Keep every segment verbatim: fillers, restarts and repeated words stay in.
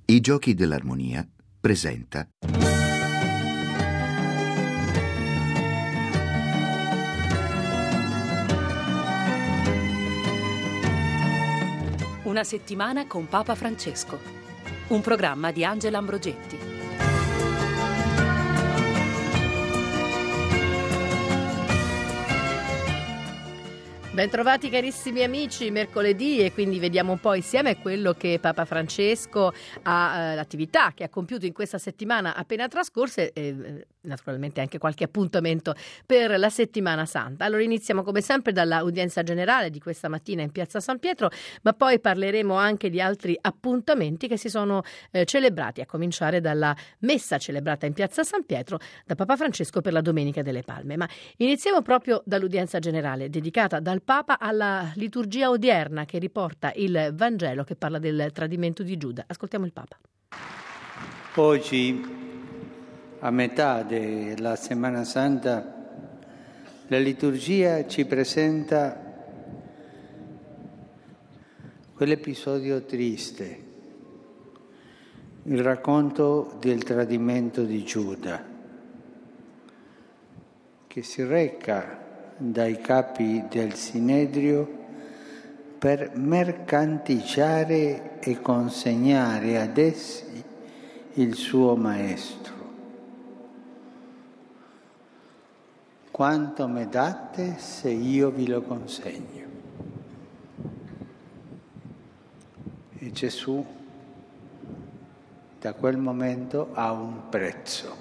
I Giochi dell'Armonia presenta Una settimana con Papa Francesco, un programma di Angela Ambrogetti. Bentrovati carissimi amici, mercoledì, e quindi vediamo un po' insieme quello che Papa Francesco ha, eh, l'attività che ha compiuto in questa settimana appena trascorsa e eh, naturalmente anche qualche appuntamento per la settimana santa. Allora iniziamo come sempre dall'udienza generale di questa mattina in Piazza San Pietro, ma poi parleremo anche di altri appuntamenti che si sono eh, celebrati, a cominciare dalla messa celebrata in Piazza San Pietro da Papa Francesco per la Domenica delle Palme. Ma iniziamo proprio dall'udienza generale dedicata dal Papa alla liturgia odierna che riporta il Vangelo che parla del tradimento di Giuda. Ascoltiamo il Papa. Oggi, a metà della Settimana Santa, la liturgia ci presenta quell'episodio triste, il racconto del tradimento di Giuda, che si reca dai capi del Sinedrio per mercanteggiare e consegnare ad essi il suo maestro. Quanto me date se io vi lo consegno? E Gesù da quel momento ha un prezzo.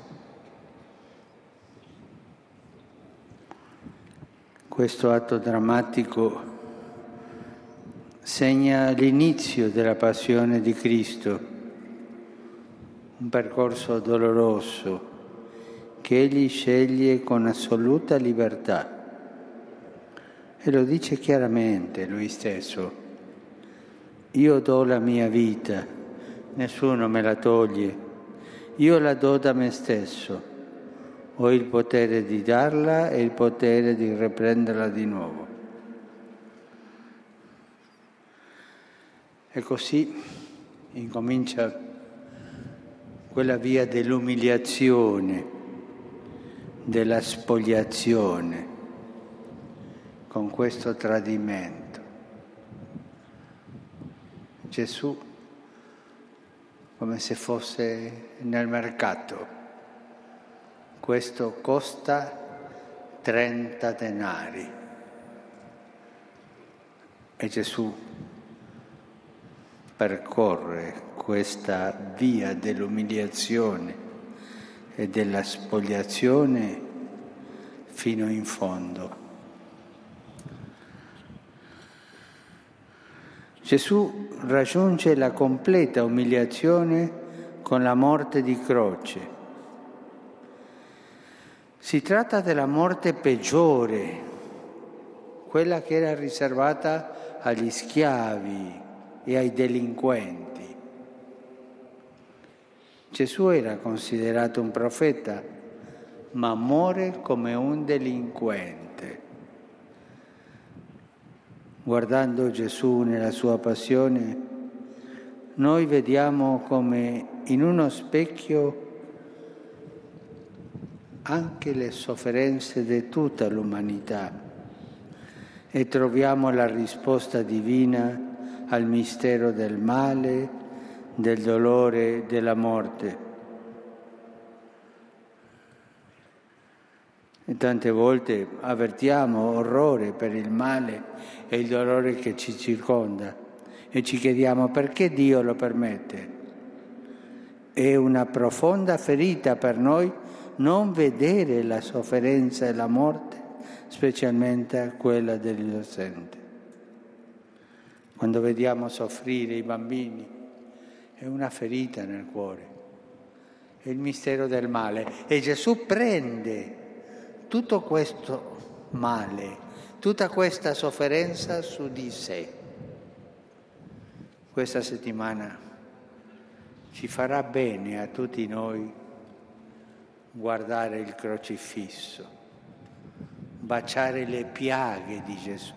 Questo atto drammatico segna l'inizio della passione di Cristo, un percorso doloroso che Egli sceglie con assoluta libertà. E lo dice chiaramente Lui stesso: io do la mia vita, nessuno me la toglie, io la do da me stesso. Ho il potere di darla e il potere di riprenderla di nuovo. E così incomincia quella via dell'umiliazione, della spoliazione, con questo tradimento. Gesù, come se fosse nel mercato. Questo costa trenta denari. E Gesù percorre questa via dell'umiliazione e della spoliazione fino in fondo. Gesù raggiunge la completa umiliazione con la morte di croce. Si tratta della morte peggiore, quella che era riservata agli schiavi e ai delinquenti. Gesù era considerato un profeta, ma muore come un delinquente. Guardando Gesù nella sua passione, noi vediamo come in uno specchio anche le sofferenze di tutta l'umanità e troviamo la risposta divina al mistero del male, del dolore, della morte. E tante volte avvertiamo orrore per il male e il dolore che ci circonda e ci chiediamo perché Dio lo permette. È una profonda ferita per noi non vedere la sofferenza e la morte, specialmente quella dell'innocente. Quando vediamo soffrire i bambini, è una ferita nel cuore, è il mistero del male. E Gesù prende tutto questo male, tutta questa sofferenza su di sé. Questa settimana ci farà bene a tutti noi guardare il crocifisso, baciare le piaghe di Gesù,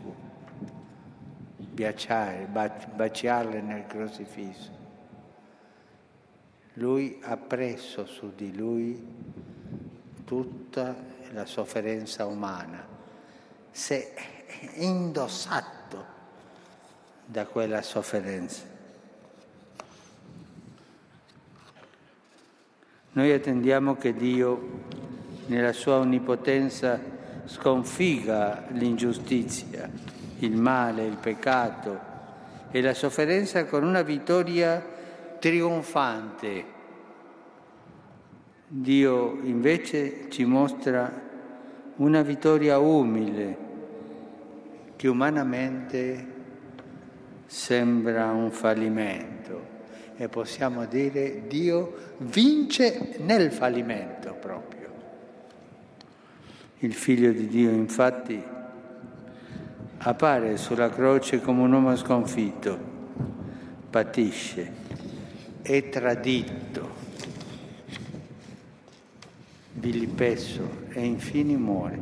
baciare, baciarle nel crocifisso Lui ha preso su di lui tutta la sofferenza umana, si è indossato da quella sofferenza. Noi attendiamo che Dio, nella sua onnipotenza, sconfigga l'ingiustizia, il male, il peccato e la sofferenza con una vittoria trionfante. Dio invece ci mostra una vittoria umile che umanamente sembra un fallimento. E possiamo dire Dio vince nel fallimento proprio. Il Figlio di Dio infatti appare sulla croce come un uomo sconfitto, patisce, è tradito, vilipesso e infine muore.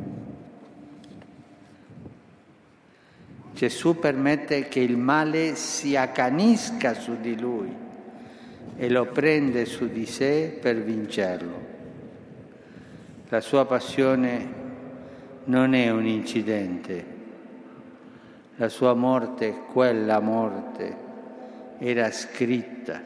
Gesù permette che il male si accanisca su di lui e lo prende su di sé per vincerlo. La sua passione non è un incidente. La sua morte, quella morte, era scritta.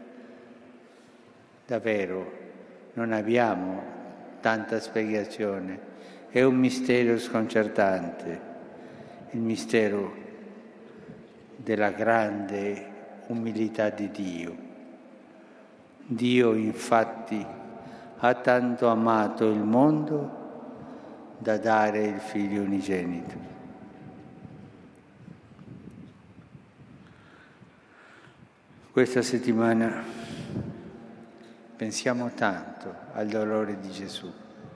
Davvero, non abbiamo tanta spiegazione. È un mistero sconcertante, il mistero della grande umilità di Dio. Dio infatti ha tanto amato il mondo da dare il Figlio unigenito. Questa settimana pensiamo tanto al dolore di Gesù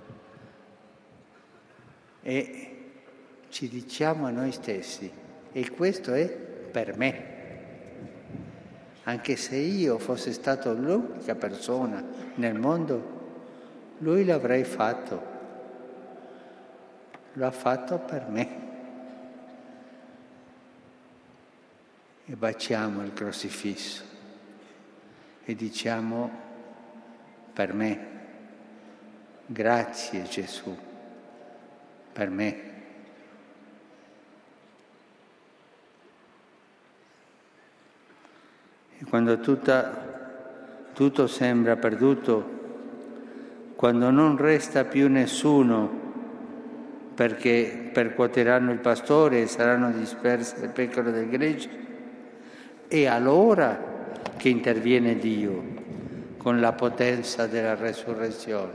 e ci diciamo a noi stessi, e questo è per me. Anche se io fossi stato l'unica persona nel mondo, lui l'avrei fatto. Lo ha fatto per me. E baciamo il crocifisso e diciamo per me, grazie Gesù, per me. E quando tutta, tutto sembra perduto, quando non resta più nessuno perché percuoteranno il pastore e saranno disperse le pecore del gregge, è allora che interviene Dio con la potenza della resurrezione.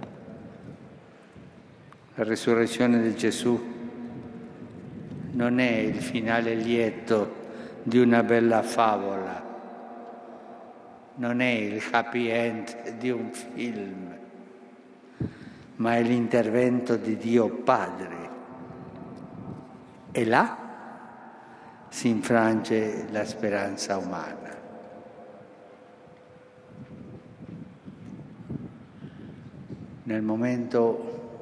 La resurrezione di Gesù non è il finale lieto di una bella favola, non è il happy end di un film, ma è l'intervento di Dio Padre. E là si infrange la speranza umana. Nel momento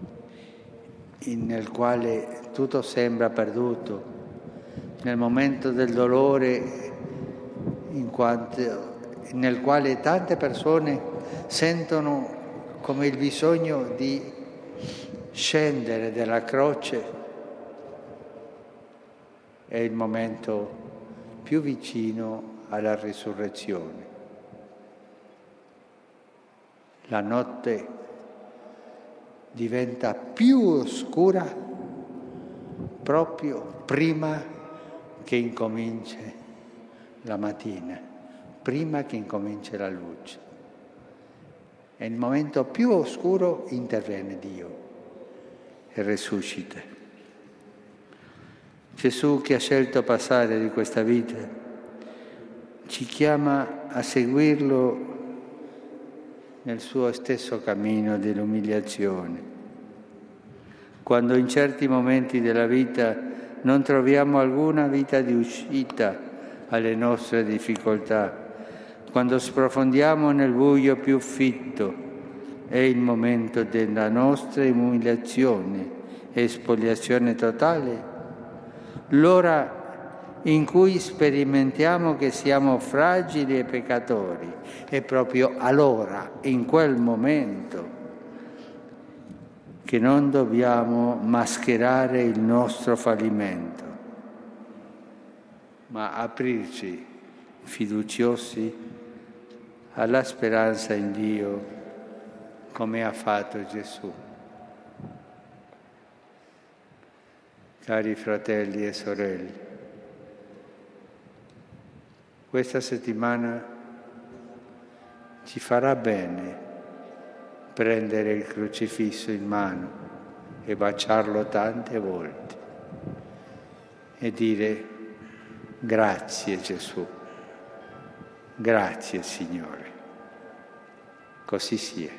nel quale tutto sembra perduto, nel momento del dolore in quanto nel quale tante persone sentono come il bisogno di scendere dalla croce, è il momento più vicino alla risurrezione. La notte diventa più oscura proprio prima che incominci la mattina, prima che incominci la luce. È il momento più oscuro, interviene Dio e risuscita. Gesù, che ha scelto passare di questa vita, ci chiama a seguirlo nel suo stesso cammino dell'umiliazione. Quando in certi momenti della vita non troviamo alcuna vita di uscita alle nostre difficoltà, quando sprofondiamo nel buio più fitto, è il momento della nostra umiliazione e espoliazione totale. L'ora in cui sperimentiamo che siamo fragili e peccatori. È proprio allora, in quel momento, che non dobbiamo mascherare il nostro fallimento, ma aprirci fiduciosi alla speranza in Dio, come ha fatto Gesù. Cari fratelli e sorelle, questa settimana ci farà bene prendere il crocifisso in mano e baciarlo tante volte e dire: grazie Gesù, grazie Signore. Così sia.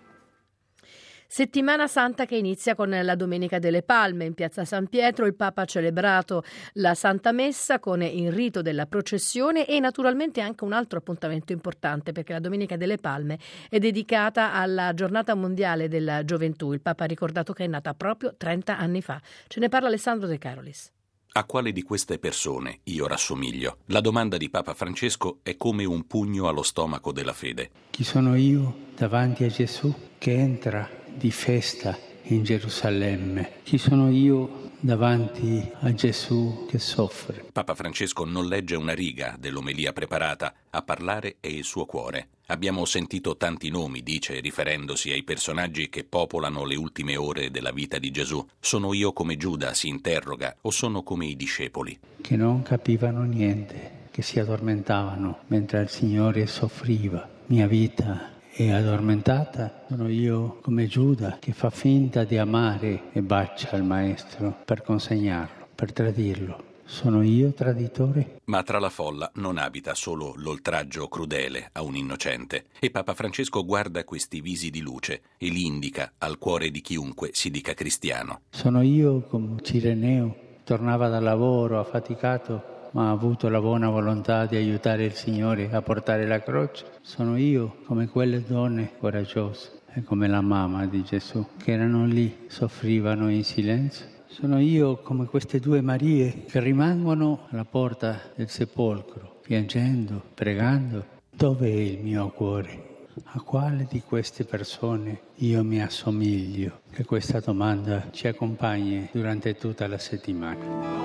Settimana Santa che inizia con la Domenica delle Palme. In piazza San Pietro il Papa ha celebrato la Santa Messa con il rito della processione e naturalmente anche un altro appuntamento importante, perché la Domenica delle Palme è dedicata alla Giornata Mondiale della Gioventù. Il Papa ha ricordato che è nata proprio trenta anni fa. Ce ne parla Alessandro De Carolis. A quale di queste persone io rassomiglio? La domanda di Papa Francesco è come un pugno allo stomaco della fede. Chi sono io davanti a Gesù che entra di festa in Gerusalemme? Chi sono io davanti a Gesù che soffre? Papa Francesco non legge una riga dell'omelia preparata, a parlare è il suo cuore. Abbiamo sentito tanti nomi, dice, riferendosi ai personaggi che popolano le ultime ore della vita di Gesù. Sono io come Giuda, si interroga, o sono come i discepoli? Che non capivano niente, che si addormentavano mentre il Signore soffriva. Mia vita è addormentata, sono io come Giuda che fa finta di amare e bacia il Maestro per consegnarlo, per tradirlo. Sono io traditore? Ma tra la folla non abita solo l'oltraggio crudele a un innocente. E Papa Francesco guarda questi visi di luce e li indica al cuore di chiunque si dica cristiano. Sono io come Cireneo, tornava dal lavoro affaticato, ma ha avuto la buona volontà di aiutare il Signore a portare la croce. Sono io come quelle donne coraggiose e come la mamma di Gesù che erano lì, soffrivano in silenzio. Sono io come queste due Marie che rimangono alla porta del sepolcro, piangendo, pregando. Dove è il mio cuore? A quale di queste persone io mi assomiglio? Che questa domanda ci accompagni durante tutta la settimana.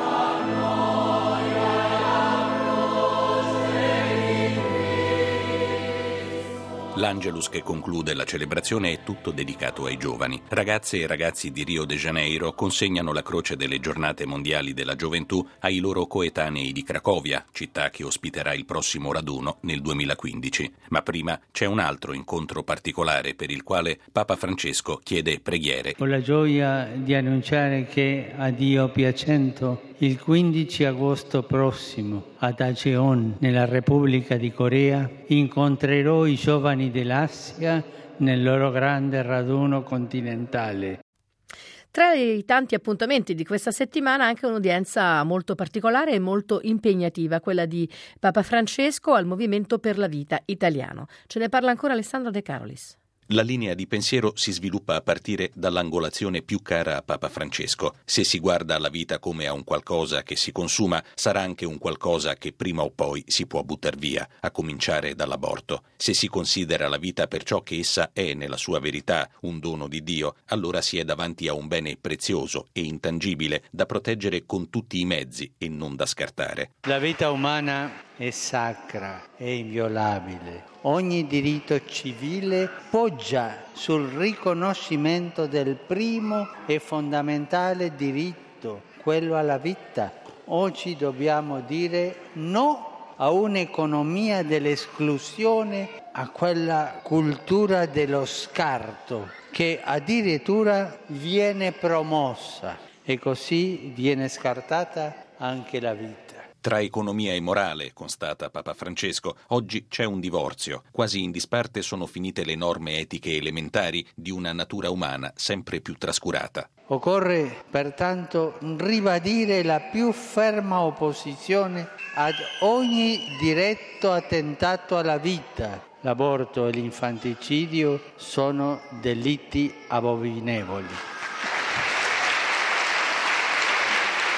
L'Angelus che conclude la celebrazione è tutto dedicato ai giovani. Ragazze e ragazzi di Rio de Janeiro consegnano la croce delle giornate mondiali della gioventù ai loro coetanei di Cracovia, città che ospiterà il prossimo raduno nel duemilaquindici. Ma prima c'è un altro incontro particolare per il quale Papa Francesco chiede preghiere. Ho la gioia di annunciare che a Dio piacendo il quindici agosto prossimo a Daejeon, nella Repubblica di Corea, incontrerò i giovani dell'Asia nel loro grande raduno continentale. Tra i tanti appuntamenti di questa settimana anche un'udienza molto particolare e molto impegnativa, quella di Papa Francesco al Movimento per la Vita Italiano. Ce ne parla ancora Alessandro De Carolis. La linea di pensiero si sviluppa a partire dall'angolazione più cara a Papa Francesco. Se si guarda alla vita come a un qualcosa che si consuma, sarà anche un qualcosa che prima o poi si può buttar via, a cominciare dall'aborto. Se si considera la vita per ciò che essa è nella sua verità, un dono di Dio, allora si è davanti a un bene prezioso e intangibile da proteggere con tutti i mezzi e non da scartare. La vita umana è sacra, è inviolabile. Ogni diritto civile poggia sul riconoscimento del primo e fondamentale diritto, quello alla vita. Oggi dobbiamo dire no a un'economia dell'esclusione, a quella cultura dello scarto che addirittura viene promossa e così viene scartata anche la vita. Tra economia e morale, constata Papa Francesco, oggi c'è un divorzio. Quasi in disparte sono finite le norme etiche elementari di una natura umana sempre più trascurata. Occorre pertanto ribadire la più ferma opposizione ad ogni diretto attentato alla vita. L'aborto e l'infanticidio sono delitti abominevoli.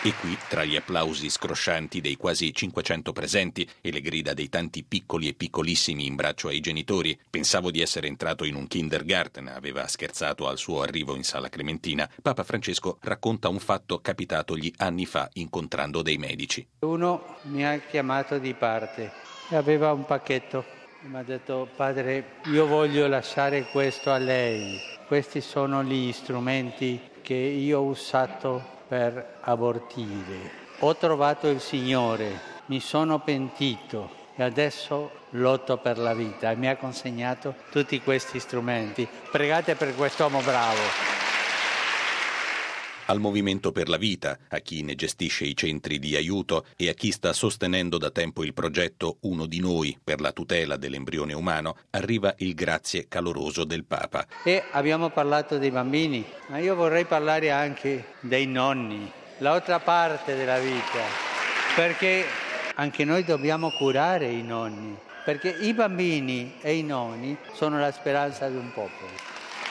E qui, tra gli applausi scroscianti dei quasi cinquecento presenti e le grida dei tanti piccoli e piccolissimi in braccio ai genitori, pensavo di essere entrato in un kindergarten, aveva scherzato al suo arrivo in Sala Clementina. Papa Francesco racconta un fatto capitatogli anni fa incontrando dei medici. Uno mi ha chiamato di parte e aveva un pacchetto. Mi ha detto: padre, io voglio lasciare questo a lei. Questi sono gli strumenti che io ho usato per abortire. Ho trovato il Signore, mi sono pentito e adesso lotto per la vita, e mi ha consegnato tutti questi strumenti. Pregate per quest'uomo bravo. Al Movimento per la Vita, a chi ne gestisce i centri di aiuto e a chi sta sostenendo da tempo il progetto Uno di Noi per la tutela dell'embrione umano, arriva il grazie caloroso del Papa. E abbiamo parlato dei bambini, ma io vorrei parlare anche dei nonni, l'altra parte della vita, perché anche noi dobbiamo curare i nonni, perché i bambini e i nonni sono la speranza di un popolo.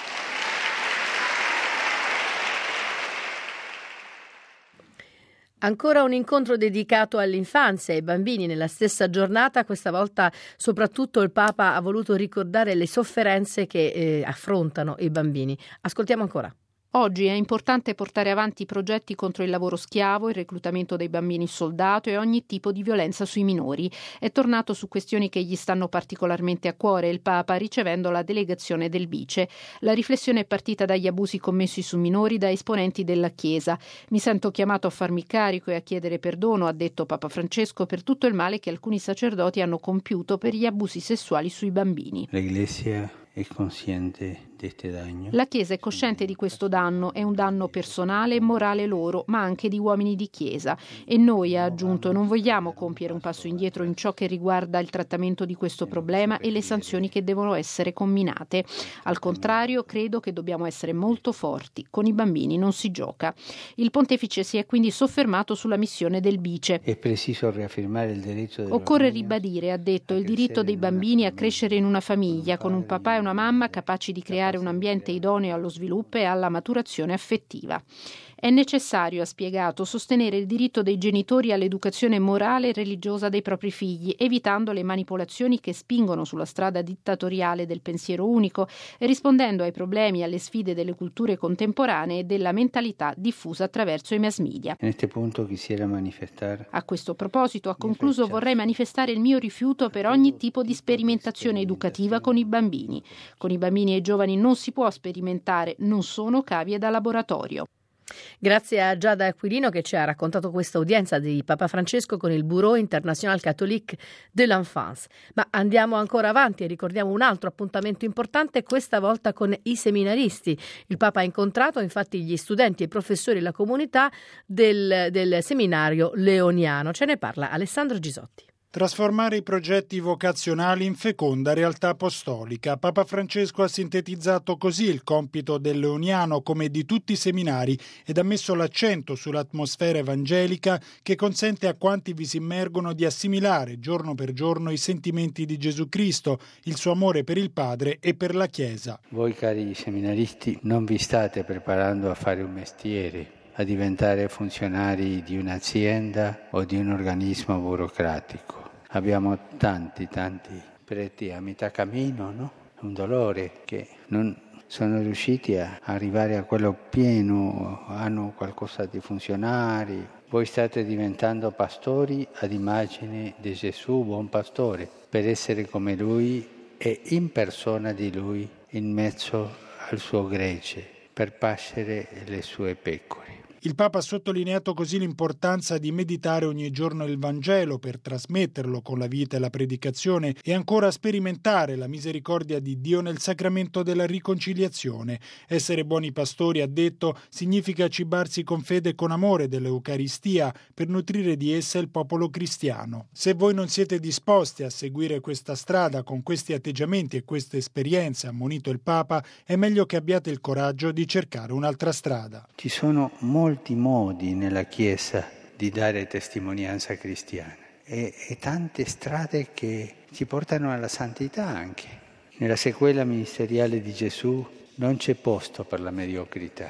Ancora un incontro dedicato all'infanzia e ai bambini nella stessa giornata. Questa volta soprattutto il Papa ha voluto ricordare le sofferenze che eh, affrontano i bambini. Ascoltiamo ancora. Oggi è importante portare avanti progetti contro il lavoro schiavo, il reclutamento dei bambini soldato e ogni tipo di violenza sui minori. È tornato su questioni che gli stanno particolarmente a cuore il Papa, ricevendo la delegazione del Vice. La riflessione è partita dagli abusi commessi su minori da esponenti della Chiesa. Mi sento chiamato a farmi carico e a chiedere perdono, ha detto Papa Francesco, per tutto il male che alcuni sacerdoti hanno compiuto per gli abusi sessuali sui bambini. L'Iglesia è consciente di questo danno. La Chiesa è cosciente di questo danno, è un danno personale e morale loro, ma anche di uomini di Chiesa. E noi, ha aggiunto, non vogliamo compiere un passo indietro in ciò che riguarda il trattamento di questo problema e le sanzioni che devono essere comminate. Al contrario, credo che dobbiamo essere molto forti. Con i bambini non si gioca. Il pontefice si è quindi soffermato sulla missione del Vice. È preciso riaffermare il diritto dei Occorre bambini ribadire, ha detto, il diritto dei bambini a crescere in una famiglia, con un papà e una mamma capaci di creare un ambiente idoneo allo sviluppo e alla maturazione affettiva. È necessario, ha spiegato, sostenere il diritto dei genitori all'educazione morale e religiosa dei propri figli, evitando le manipolazioni che spingono sulla strada dittatoriale del pensiero unico e rispondendo ai problemi e alle sfide delle culture contemporanee e della mentalità diffusa attraverso i mass media. In questo punto quisiera manifestare. A questo proposito, ha concluso, vorrei manifestare il mio rifiuto per ogni tipo di sperimentazione educativa con i bambini. Con i bambini e i giovani non si può sperimentare, non sono cavie da laboratorio. Grazie a Giada Aquilino che ci ha raccontato questa udienza di Papa Francesco con il Bureau International Catholique de l'Enfance. Ma andiamo ancora avanti e ricordiamo un altro appuntamento importante, questa volta con i seminaristi. Il Papa ha incontrato infatti gli studenti e i professori e la comunità del, del seminario leoniano. Ce ne parla Alessandro Gisotti. Trasformare i progetti vocazionali in feconda realtà apostolica. Papa Francesco ha sintetizzato così il compito del leoniano come di tutti i seminari ed ha messo l'accento sull'atmosfera evangelica che consente a quanti vi si immergono di assimilare giorno per giorno i sentimenti di Gesù Cristo, il suo amore per il Padre e per la Chiesa. Voi cari seminaristi non vi state preparando a fare un mestiere, a diventare funzionari di un'azienda o di un organismo burocratico. Abbiamo tanti, tanti preti a metà cammino, no? Un dolore che non sono riusciti a arrivare a quello pieno, hanno qualcosa di funzionari. Voi state diventando pastori ad immagine di Gesù, buon pastore, per essere come Lui e in persona di Lui, in mezzo al suo gregge, per pascere le sue pecore. Il Papa ha sottolineato così l'importanza di meditare ogni giorno il Vangelo per trasmetterlo con la vita e la predicazione e ancora sperimentare la misericordia di Dio nel sacramento della riconciliazione. Essere buoni pastori, ha detto, significa cibarsi con fede e con amore dell'Eucaristia per nutrire di essa il popolo cristiano. Se voi non siete disposti a seguire questa strada con questi atteggiamenti e queste esperienze, ha ammonito il Papa, è meglio che abbiate il coraggio di cercare un'altra strada. Ci sono molti molti modi nella Chiesa di dare testimonianza cristiana e, e tante strade che ci portano alla santità anche. Nella sequela ministeriale di Gesù non c'è posto per la mediocrità.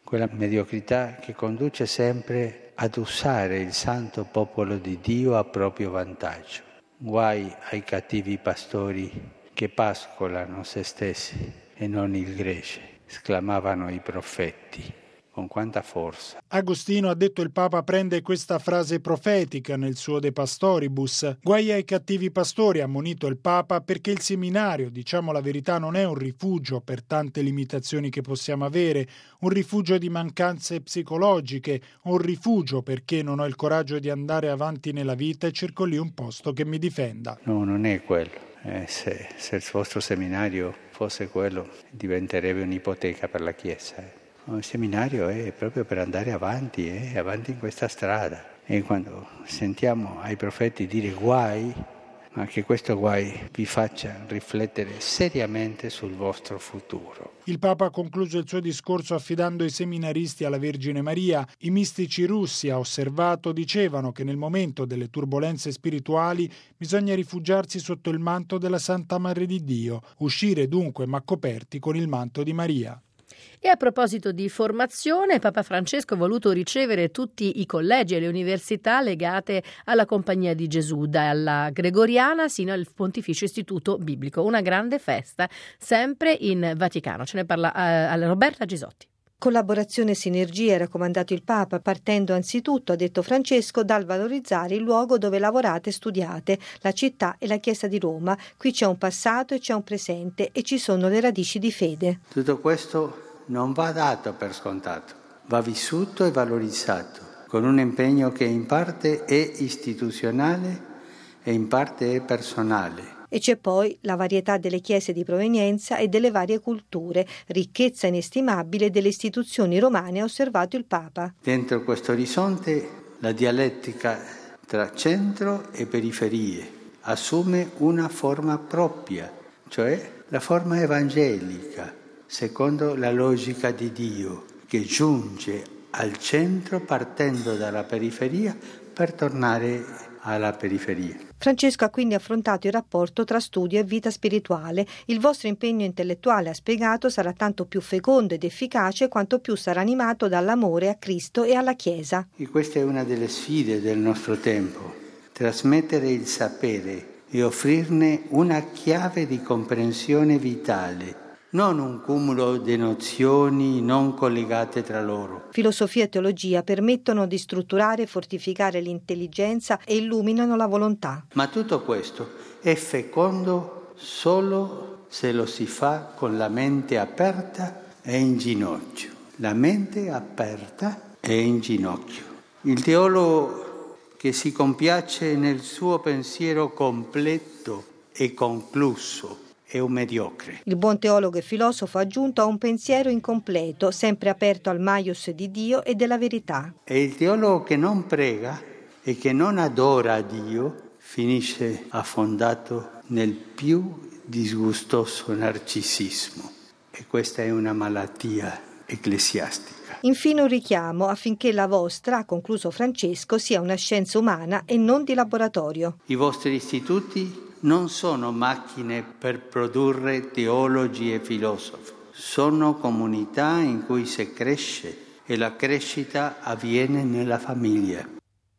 quella mediocrità che conduce sempre ad usare il santo popolo di Dio a proprio vantaggio. Guai ai cattivi pastori che pascolano se stessi e non il gregge, esclamavano i profeti. Con quanta forza. Agostino, ha detto il Papa, prende questa frase profetica nel suo De Pastoribus. Guai ai cattivi pastori, ha ammonito il Papa, perché il seminario, diciamo la verità, non è un rifugio per tante limitazioni che possiamo avere, un rifugio di mancanze psicologiche, un rifugio perché non ho il coraggio di andare avanti nella vita e cerco lì un posto che mi difenda. No, non è quello. Eh, se, se il vostro seminario fosse quello, diventerebbe un'ipoteca per la Chiesa. Eh. Il seminario è proprio per andare avanti, eh, avanti in questa strada. E quando sentiamo ai profeti dire guai, ma che questo guai vi faccia riflettere seriamente sul vostro futuro. Il Papa ha concluso il suo discorso affidando i seminaristi alla Vergine Maria. I mistici russi, ha osservato, dicevano che nel momento delle turbolenze spirituali bisogna rifugiarsi sotto il manto della Santa Madre di Dio, uscire dunque ma coperti con il manto di Maria. E a proposito di formazione, Papa Francesco ha voluto ricevere tutti i collegi e le università legate alla Compagnia di Gesù, dalla Gregoriana sino al Pontificio Istituto Biblico. Una grande festa, sempre in Vaticano. Ce ne parla uh, Roberta Gisotti. Collaborazione e sinergia, ha raccomandato il Papa, partendo anzitutto, ha detto Francesco, dal valorizzare il luogo dove lavorate e studiate, la città e la Chiesa di Roma. Qui c'è un passato e c'è un presente e ci sono le radici di fede. Tutto questo non va dato per scontato, va vissuto e valorizzato, con un impegno che in parte è istituzionale e in parte è personale. E c'è poi la varietà delle chiese di provenienza e delle varie culture, ricchezza inestimabile delle istituzioni romane, ha osservato il Papa. Dentro questo orizzonte la dialettica tra centro e periferie assume una forma propria, cioè la forma evangelica, secondo la logica di Dio, che giunge al centro partendo dalla periferia per tornare alla periferia. Francesco ha quindi affrontato il rapporto tra studio e vita spirituale. Il vostro impegno intellettuale, ha spiegato, sarà tanto più fecondo ed efficace quanto più sarà animato dall'amore a Cristo e alla Chiesa. E questa è una delle sfide del nostro tempo, trasmettere il sapere e offrirne una chiave di comprensione vitale, non un cumulo di nozioni non collegate tra loro. Filosofia e teologia permettono di strutturare e fortificare l'intelligenza e illuminano la volontà. Ma tutto questo è fecondo solo se lo si fa con la mente aperta e in ginocchio. La mente aperta e in ginocchio. Il teologo che si compiace nel suo pensiero completo e concluso è un mediocre. Il buon teologo e filosofo ha aggiunto a un pensiero incompleto, sempre aperto al maius di Dio e della verità. E il teologo che non prega e che non adora Dio finisce affondato nel più disgustoso narcisismo. E questa è una malattia ecclesiastica. Infine un richiamo affinché la vostra, ha concluso Francesco, sia una scienza umana e non di laboratorio. I vostri istituti non sono macchine per produrre teologi e filosofi, sono comunità in cui si cresce e la crescita avviene nella famiglia.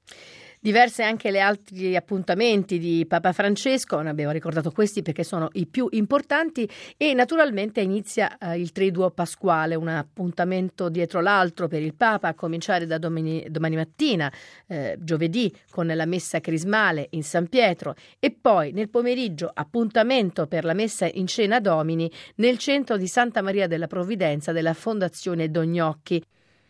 Diverse anche le altri appuntamenti di Papa Francesco, ne abbiamo ricordato questi perché sono i più importanti, e naturalmente inizia eh, il Triduo Pasquale, un appuntamento dietro l'altro per il Papa, a cominciare da domani, domani mattina, eh, giovedì, con la messa crismale in San Pietro, e poi nel pomeriggio appuntamento per la messa in Cena Domini nel centro di Santa Maria della Provvidenza della Fondazione Dognocchi.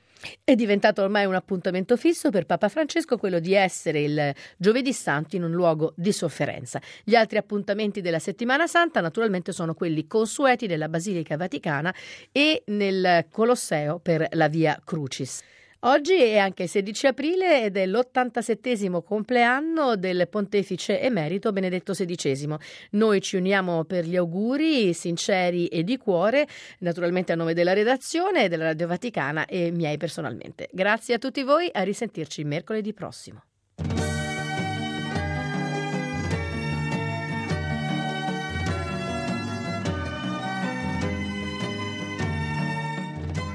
È diventato ormai un appuntamento fisso per Papa Francesco quello di essere il Giovedì Santo in un luogo di sofferenza. Gli altri appuntamenti della Settimana Santa naturalmente sono quelli consueti nella Basilica Vaticana e nel Colosseo per la Via Crucis. Oggi è anche il sedici aprile ed è l'ottantasettesimo compleanno del pontefice emerito Benedetto sedicesimo. Noi ci uniamo per gli auguri sinceri e di cuore, naturalmente a nome della redazione, della Radio Vaticana e miei personalmente. Grazie a tutti voi, a risentirci mercoledì prossimo.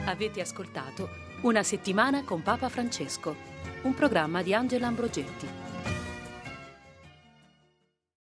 Avete ascoltato Una settimana con Papa Francesco, un programma di Angela Ambrogetti.